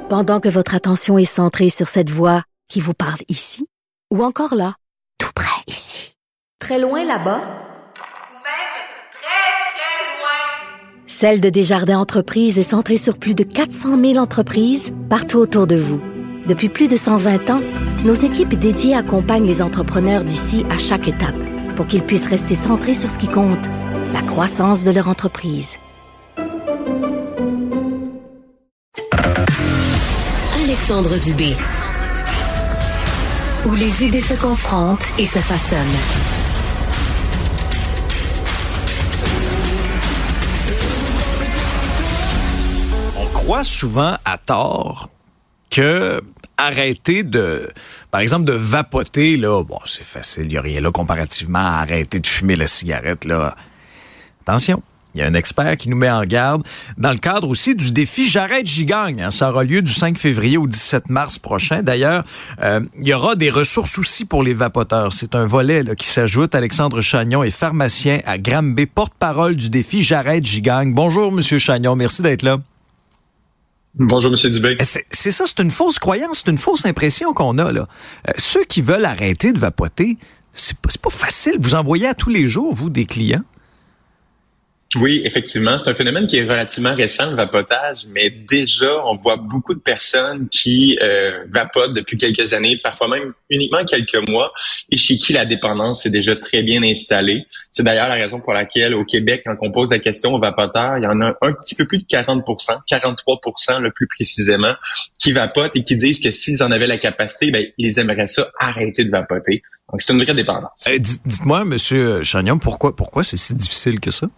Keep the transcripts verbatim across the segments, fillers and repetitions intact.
Pendant que votre attention est centrée sur cette voix qui vous parle ici, ou encore là, tout près ici, très loin là-bas, ou même très, très loin. Celle de Desjardins Entreprises est centrée sur plus de quatre cent mille entreprises partout autour de vous. Depuis plus de cent vingt ans, nos équipes dédiées accompagnent les entrepreneurs d'ici à chaque étape pour qu'ils puissent rester centrés sur ce qui compte, la croissance de leur entreprise. Alexandre Dubé. Où les idées se confrontent et se façonnent. On croit souvent à tort que arrêter de, par exemple, de vapoter, là, bon, c'est facile, il n'y a rien là comparativement à arrêter de fumer la cigarette, là. Attention. Il y a un expert qui nous met en garde dans le cadre aussi du défi J'arrête, j'y gagne. Hein. Ça aura lieu du cinq février au dix-sept mars prochain. D'ailleurs, euh, il y aura des ressources aussi pour les vapoteurs. C'est un volet là, qui s'ajoute. Alexandre Chagnon est pharmacien à Granby, porte-parole du défi J'arrête, j'y gagne. Bonjour, Monsieur Chagnon. Merci d'être là. Bonjour, Monsieur Dubé. C'est, c'est ça, c'est une fausse croyance, c'est une fausse impression qu'on a, là. Euh, ceux qui veulent arrêter de vapoter, c'est pas, c'est pas facile. Vous en voyez à tous les jours, vous, des clients? Oui, effectivement, c'est un phénomène qui est relativement récent, le vapotage, mais déjà, on voit beaucoup de personnes qui euh, vapotent depuis quelques années, parfois même uniquement quelques mois, et chez qui la dépendance est déjà très bien installée. C'est d'ailleurs la raison pour laquelle, au Québec, quand on pose la question aux vapoteurs, il y en a un petit peu plus de quarante pour cent, quarante-trois pour cent le plus précisément, qui vapotent et qui disent que s'ils en avaient la capacité, ben, ils aimeraient ça arrêter de vapoter. Donc, c'est une vraie dépendance. Eh, dites-moi, Monsieur Chagnon, pourquoi, pourquoi c'est si difficile que ça?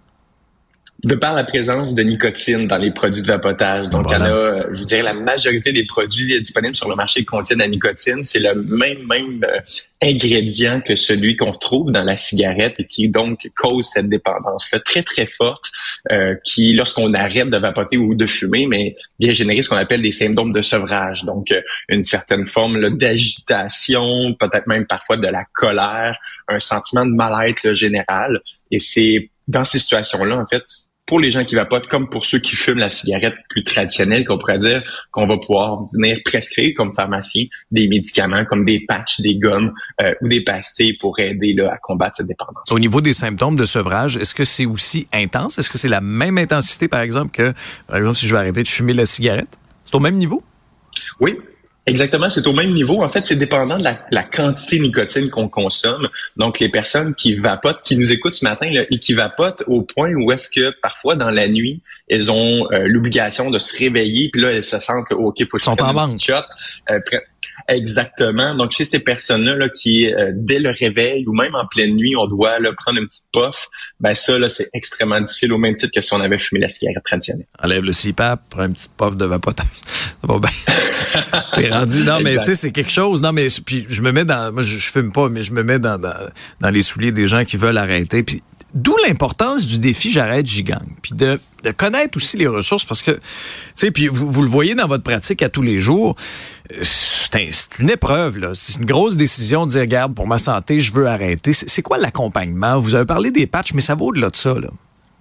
De par la présence de nicotine dans les produits de vapotage. Donc, voilà. Il y en a, je dirais, la majorité des produits disponibles sur le marché qui contiennent la nicotine. C'est le même, même euh, ingrédient que celui qu'on trouve dans la cigarette et qui, donc, cause cette dépendance-là très, très forte euh, qui, lorsqu'on arrête de vapoter ou de fumer, mais vient générer ce qu'on appelle des symptômes de sevrage. Donc, euh, une certaine forme là, d'agitation, peut-être même parfois de la colère, un sentiment de mal-être là, général. Et c'est dans ces situations-là, en fait, pour les gens qui vapotent, comme pour ceux qui fument la cigarette plus traditionnelle, qu'on pourrait dire qu'on va pouvoir venir prescrire comme pharmacien des médicaments comme des patchs, des gommes euh, ou des pastilles pour aider là, à combattre cette dépendance. Au niveau des symptômes de sevrage, est-ce que c'est aussi intense? Est-ce que c'est la même intensité, par exemple, que, par exemple, si je veux arrêter de fumer la cigarette? C'est au même niveau? Oui. Exactement, c'est au même niveau. En fait, c'est dépendant de la, la quantité de nicotine qu'on consomme. Donc, les personnes qui vapotent, qui nous écoutent ce matin là, et qui vapotent au point où est-ce que parfois dans la nuit, elles ont euh, l'obligation de se réveiller, puis là, elles se sentent, là, OK, il faut que je prenne un petit shot. Euh, pre- Exactement. Donc, chez ces personnes-là là, qui, euh, dès le réveil ou même en pleine nuit, on doit là, prendre une petite puff, ben ça, là, c'est extrêmement difficile au même titre que si on avait fumé la cigarette traditionnelle. Enlève le C PAP, prends une petite puff de vapotage. Ça va bien. C'est rendu. Non, mais tu sais, c'est quelque chose. Non, mais puis je me mets dans. Moi, je, je fume pas, mais je me mets dans, dans, dans les souliers des gens qui veulent arrêter. Puis d'où l'importance du défi J'arrête, j'y gagne. Puis de, de connaître aussi les ressources parce que, tu sais, puis vous, vous le voyez dans votre pratique à tous les jours, c'est, un, c'est une épreuve, là. C'est une grosse décision de dire, regarde, pour ma santé, je veux arrêter. C'est, c'est quoi l'accompagnement? Vous avez parlé des patchs, mais ça va au-delà de ça, là.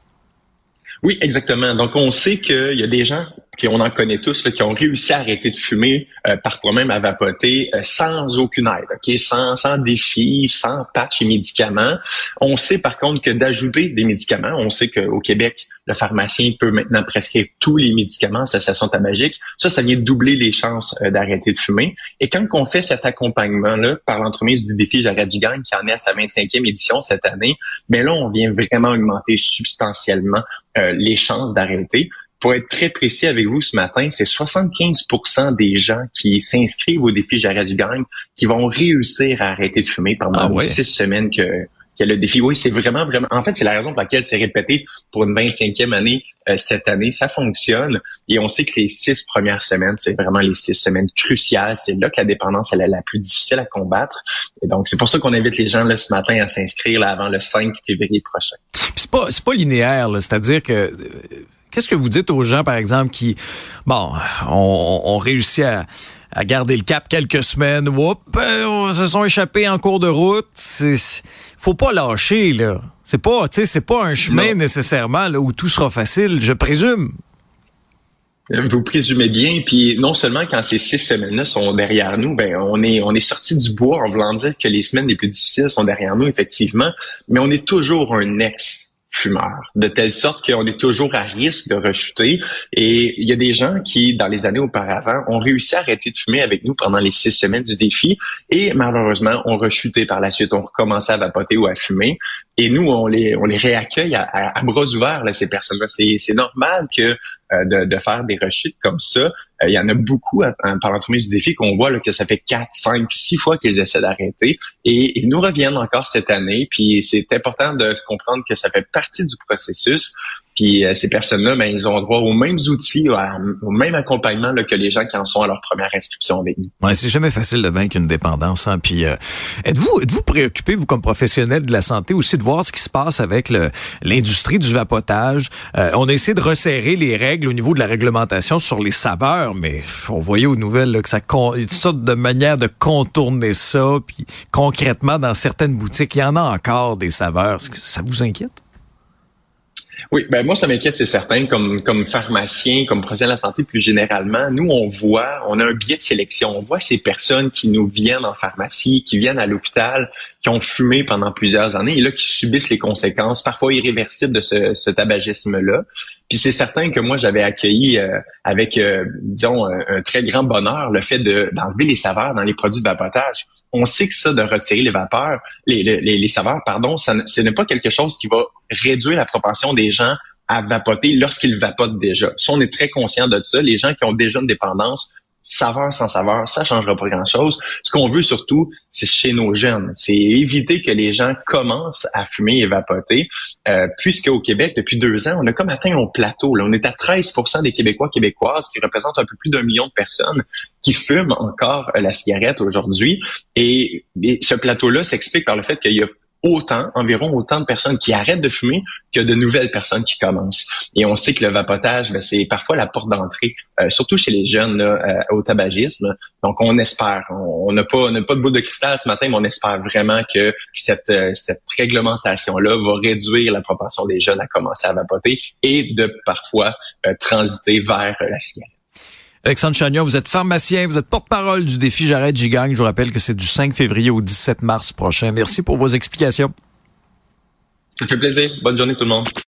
Oui, exactement. Donc, on sait qu'il y a des gens, qui on en connaît tous, là, qui ont réussi à arrêter de fumer, euh, parfois même à vapoter, euh, sans aucune aide, ok, sans, sans défi, sans patch et médicaments. On sait par contre que d'ajouter des médicaments, on sait qu'au Québec, le pharmacien peut maintenant prescrire tous les médicaments, association tabagique. Ça, ça vient doubler les chances euh, d'arrêter de fumer. Et quand on fait cet accompagnement-là par l'entremise du défi J'arrête, j'y gagne, qui en est à sa vingt-cinquième édition cette année, mais là, on vient vraiment augmenter substantiellement euh, les chances d'arrêter. Pour être très précis avec vous ce matin, c'est soixante-quinze pour cent des gens qui s'inscrivent au défi J'arrête, j'y gagne qui vont réussir à arrêter de fumer pendant ah ouais. six semaines que, que le défi. Oui, c'est vraiment, vraiment... En fait, c'est la raison pour laquelle c'est répété pour une vingt-cinquième année euh, cette année. Ça fonctionne et on sait que les six premières semaines, c'est vraiment les six semaines cruciales. C'est là que la dépendance elle est la plus difficile à combattre. Et donc, c'est pour ça qu'on invite les gens là, ce matin à s'inscrire là, avant le cinq février prochain. Puis c'est pas, c'est pas linéaire, là. C'est-à-dire que... Euh, Qu'est-ce que vous dites aux gens, par exemple, qui, bon, ont, ont réussi à, à garder le cap quelques semaines, whoop, on se sont échappés en cours de route. C'est, faut pas lâcher, là. C'est pas, tu sais, c'est pas un chemin non. nécessairement là, où tout sera facile, je présume. Vous présumez bien, puis non seulement quand ces six semaines-là sont derrière nous, ben on est on est sorti du bois en voulant dire que les semaines les plus difficiles sont derrière nous, effectivement, mais on est toujours un ex-fumeur, de telle sorte qu'on est toujours à risque de rechuter. Et il y a des gens qui, dans les années auparavant, ont réussi à arrêter de fumer avec nous pendant les six semaines du défi et malheureusement ont rechuté par la suite, ont recommencé à vapoter ou à fumer. Et nous, on les on les réaccueille à, à, à bras ouverts, là, ces personnes-là. C'est, c'est normal que euh, de, de faire des rechutes comme ça. Euh, il y en a beaucoup à, à, par l'entremise du défi qu'on voit là, que ça fait quatre, cinq, six fois qu'ils essaient d'arrêter. Et ils nous reviennent encore cette année. Puis c'est important de comprendre que ça fait partie du processus. Puis euh, ces personnes-là, ben, ils ont droit aux mêmes outils, à, au même accompagnement là, que les gens qui en sont à leur première inscription avec nous. Ouais, c'est jamais facile de vaincre une dépendance. Hein. Puis euh, êtes-vous êtes-vous préoccupé, vous comme professionnel de la santé, aussi de voir ce qui se passe avec le, l'industrie du vapotage? Euh, on a essayé de resserrer les règles au niveau de la réglementation sur les saveurs, mais on voyait aux nouvelles là, que ça con... il y a toutes sortes de manières de contourner ça. Puis concrètement, dans certaines boutiques, il y en a encore des saveurs. Est-ce que ça vous inquiète? Oui, ben moi ça m'inquiète, c'est certain, comme comme pharmacien, comme professionnel de la santé plus généralement, nous on voit, on a un biais de sélection, on voit ces personnes qui nous viennent en pharmacie, qui viennent à l'hôpital, qui ont fumé pendant plusieurs années et là qui subissent les conséquences parfois irréversibles de ce, ce tabagisme-là. Puis c'est certain que moi j'avais accueilli euh, avec euh, disons un, un très grand bonheur le fait de d'enlever les saveurs dans les produits de vapotage. On sait que ça de retirer les vapeurs, les les, les saveurs pardon, ça ce n'est pas quelque chose qui va réduire la propension des gens à vapoter lorsqu'ils vapotent déjà. Ça on est très conscient de ça. Les gens qui ont déjà une dépendance, saveur sans saveur, ça changera pas grand-chose. Ce qu'on veut surtout, c'est chez nos jeunes, c'est éviter que les gens commencent à fumer et vapoter, euh, puisque au Québec, depuis deux ans, on a comme atteint un plateau. Là. On est à treize pour cent des Québécois québécoises, qui représentent un peu plus d'un million de personnes qui fument encore la cigarette aujourd'hui. Et, et ce plateau-là s'explique par le fait qu'il y a autant, environ autant de personnes qui arrêtent de fumer que de nouvelles personnes qui commencent. Et on sait que le vapotage, ben, c'est parfois la porte d'entrée, euh, surtout chez les jeunes, là, euh, au tabagisme. Donc, on espère, on n'a pas, on n'a pas de boule de cristal ce matin, mais on espère vraiment que cette, euh, cette réglementation-là va réduire la propension des jeunes à commencer à vapoter et de parfois euh, transiter vers euh, la cigarette. Alexandre Chagnon, vous êtes pharmacien, vous êtes porte-parole du défi J'arrête, j'y gagne. Je vous rappelle que c'est du cinq février au dix-sept mars prochain. Merci pour vos explications. Ça fait plaisir. Bonne journée tout le monde.